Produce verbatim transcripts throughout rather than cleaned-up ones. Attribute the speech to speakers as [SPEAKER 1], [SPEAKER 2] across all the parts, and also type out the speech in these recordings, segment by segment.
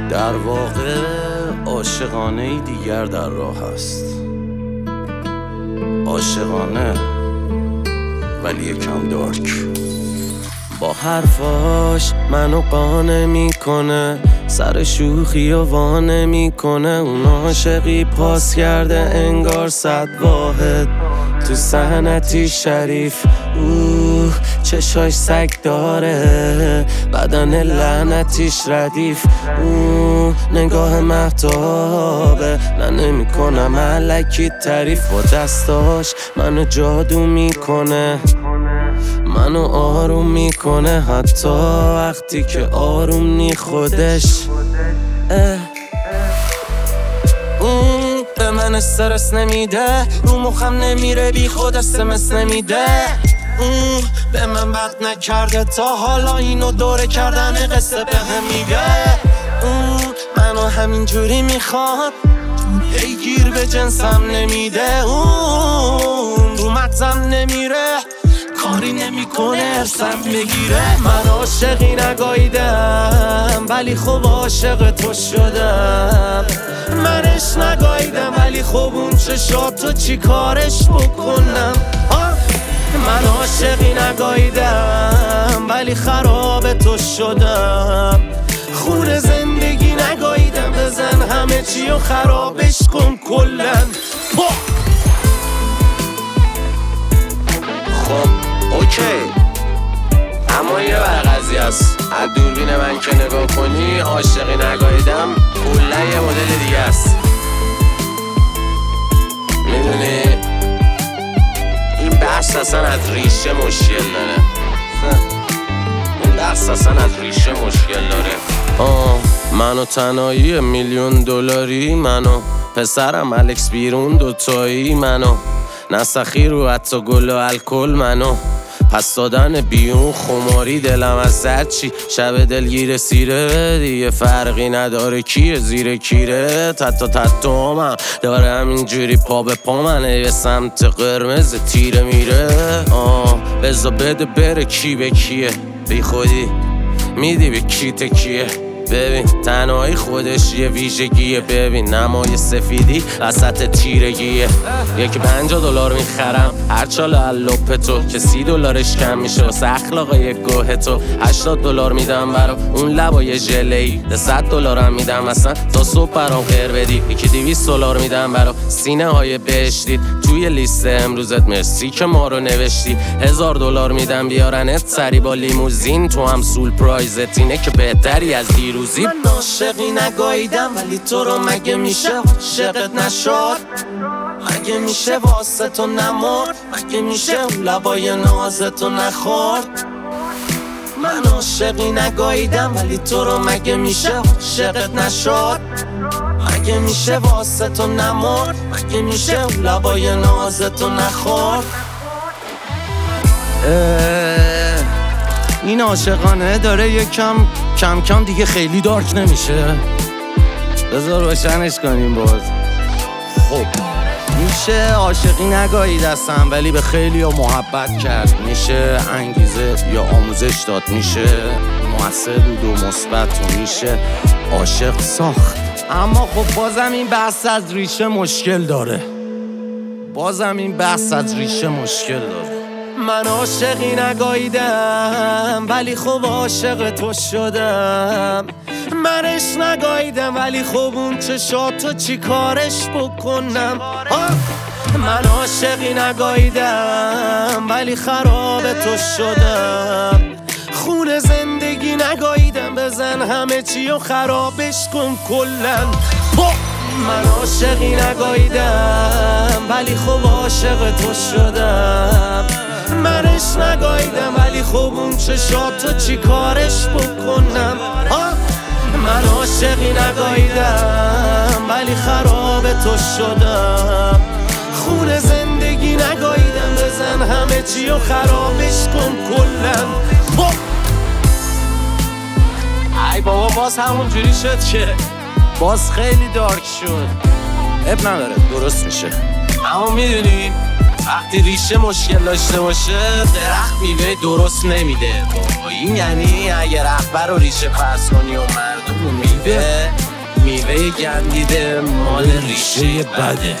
[SPEAKER 1] در واقع عاشقانه دیگر در راه است. عاشقانه ولی یکم دارک. با حرفاش منو قانع میکنه، سر شوخی و وانه میکنه. اون عاشقی پاس کرده انگار صد واحد تو صحنتی شریف. اوه چشاش سگ داره، بدن لعنتیش ردیف. اوه نگاه مهتابه، نه نمی کنم الکی تعریف. با دستاش منو جادو میکنه، منو آروم میکنه حتی وقتی که آروم نی خودش. اون به من استرس نمیده، رو مخم نمیره بی خود اسمس نمیده. اون به من بد نکرده تا حالا اینو دوره کردن قصه به هم میگه. اون منو همینجوری میخواد، ای گیر به جنسم نمیده. اون رو مغزم نمیره، کاری نمیکنه ارسم بگیره. من عاشقی نگاییدم ولی خب عاشق تو شدم. منش نگاییدم ولی خب اون چشاتو چی کارش بکنم. من عاشقی نگاییدم ولی خراب تو شدم. خون زندگی نگاییدم، بزن همه چی و خرابش کن کلن. خب اوکی، اما یه بر قضیه است. از دوربین من که نگاه کنی عاشقی نگاییدم کلا یه مدل دیگه است. میدونی این بحث اصلا از ریشه مشکل داره. این بحث اصلا از ریشه مشکل داره. آه منو تنهایی میلیون دلاری، منو پسرم الکس بیرون دوتایی، منو نسخی رو حتی گل و الکل، منو پس دادن بیون خماری. دلم از زد چی شب دلگیر سیره، دیگه فرقی نداره کیه زیر کیره. تتا تتا من داره همینجوری پا به پا منه، به سمت قرمز تیره میره. آه بزا بده بره کی به کیه، بی خودی میدی به کی تکیه. ببین تنهایی خودش یه ویژگیه، ببین نمای سفیدی وسط تیرگیه. یکی پنجاه دلار میخرم هر چال اللوپ تو، که سی دلارش کم میشه واسه اخلاقای گوه تو. هشتاد دلار میدم برا اون لبای ژله‌ای، ده صد دلارم میدم اصلا تا صبح برام خیر بدی. یکی دویست دلار میدم برا سینه های بهشتی توی لیست امروزت، مرسی که ما رو نوشتی. هزار دلار میدم بیارنت سری با لیموزین، تو هم سول پرایزت اینه که بهتری از دیروزی. من عاشقی نگاییدم ولی تو رو مگه میشه عاشقت نشد؟ مگه میشه واسه تو نمرد؟ مگه میشه اون لبای نازتو نخورد؟ من عاشقی نگاییدم ولی تو رو مگه میشه عاشقت نشد؟ مگه میشه واسه تو نمرد؟ مگه میشه اون لبای نازتو نخورد؟ این عاشقانه داره یکم کم کم دیگه خیلی دارک نمیشه. بذار روشنش کنیم باز. خب میشه عاشقی نگایید هستم ولی به خیلی ها محبت کرد، میشه انگیزه یا آموزش داد، میشه موثر بود و مثبت و میشه عاشق ساخت. اما خب بازم این بحث از ریشه مشکل داره، بازم این بحث از ریشه مشکل داره. من عاشقی نگاییدم ولی خب عاشق تو شدم. منش نگاییدم ولی خب اون چشاتو چی کارش بکنم. من عاشقی نگاییدم ولی خراب تو شدم. خون زندگی نگاییدم، بزن همه چی و خرابش کن کلن. من عاشقی نگاییدم ولی خب عاشق تو شدم. منش نگاییدم ولی خب اون چشاتو چی کارش بکنم. من عاشقی نگاییدم ولی خراب تو شدم. خون زندگی نگاییدم، بزن همه چی و خرابش کن کلن. ای بابا باز همون جوری شد که باز خیلی دارک شد. اب نداره درست میشه. اما میدونی وقتی ریشه مشکل داشته باشه درخت میوه درست نمیده. این یعنی اگه رهبر رو ریشه فرض کنی و مردم رو میوه میوه گندیده مال ریشه بده.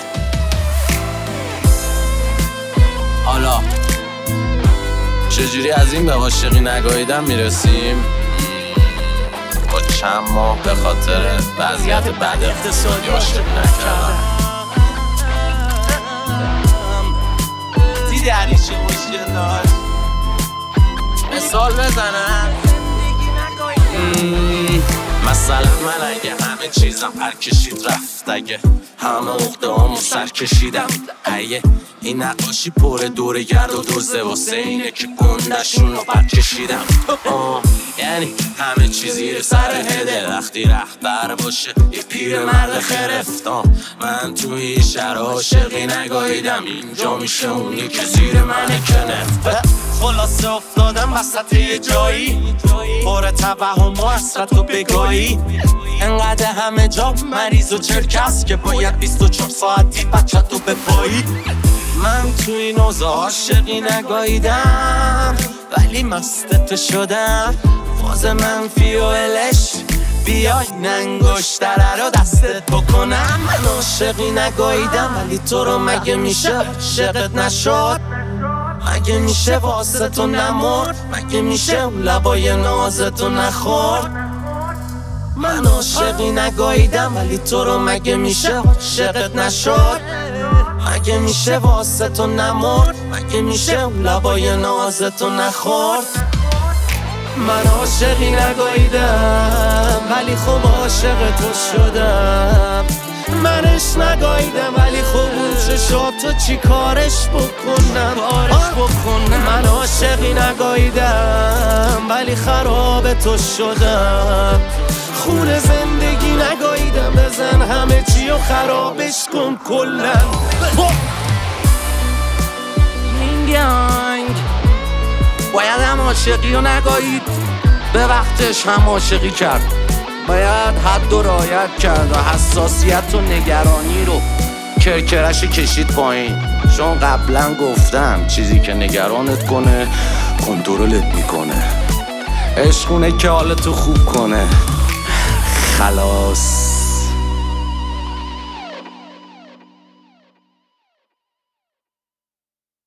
[SPEAKER 1] حالا چجوری از این به عاشقی نگاهیدن میرسیم؟ با چند ماه به خاطر وضعیت بد اقتصادی عاشقی نکردم. دیدی عریشه مشکل داشت. مثال بزنم مثلا من اگه همه چیزم پر کشید رفت، اگه همه عقده هامو سر کشیدم، اگه این نقاشی پر دور گرد و دوزه واسه اینه که گندشون رو پر کشیدم. آه یعنی همه چیزی رو سر هده وقتی رهبر باشه یه پیر مرد خرفت. آه من توی این شهر عاشقی نگاهیدم، اینجا میشه اونی که زیر منه که نفت. خلاصه افتادم وسط یه جایی پر توهم و حسرت و بگاهی، انقدر همه جا مریض و چرکس که باید بیست و چهار ساعتی بچه تو بپایی. من توی این اوضاع عاشقی نگاهیدم ولی مستت شدم. فاز منفی و الش بیای ننگشتره رو دستت بکنم. من عاشقی نگاهیدم ولی تو رو مگه میشه عاشقت نشد؟ مگه میشه واسه تو نمرد؟ مگه میشه لبای نازتو نخورد؟ من عاشقی نگاهیدم ولی تو رو مگه میشه عاشقت نشد؟ مگه میشه واسه تو نمرد؟ مگه میشه لبای نازتو نخورد؟ من عاشقی نگاهیدم ولی خب عاشق تو شدم. منش نگاهیدم ولی خب اون چشاتو چی کارش بکنم؟ کارش بکنم. من عاشقی نگاهیدم ولی خراب تو شدم. خون زندگی نگاهیدم، بزن همه چی و خرابش کن کلن. مینگانگ باید هم عاشقی رو نگاهید، به وقتش هم عاشقی کرد. باید حد و رعایت کرد و حساسیت و نگرانی رو کرکرش کشید پایین. چون قبلا گفتم چیزی که نگرانت کنه کنترلت میکنه. عشقونه که حالتو خوب کنه. خلاص.